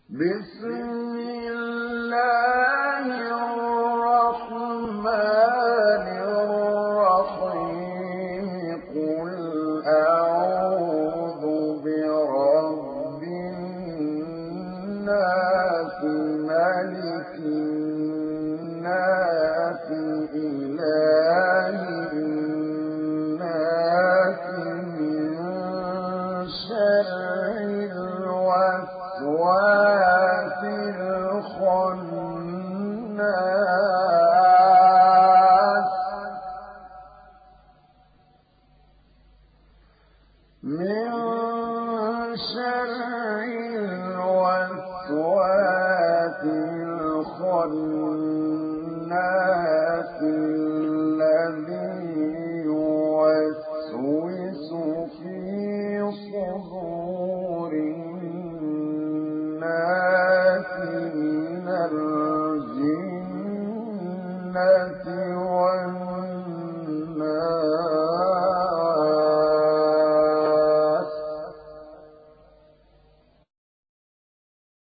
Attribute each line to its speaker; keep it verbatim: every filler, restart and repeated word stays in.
Speaker 1: بسم الله الرحمن الرحيم قل أعوذ برب الناس ملك الناس إله الناس من شر الوسواس الخناس من شر الوسواس الخناس الذي يوسوس في صدور الناس من الجنة والناس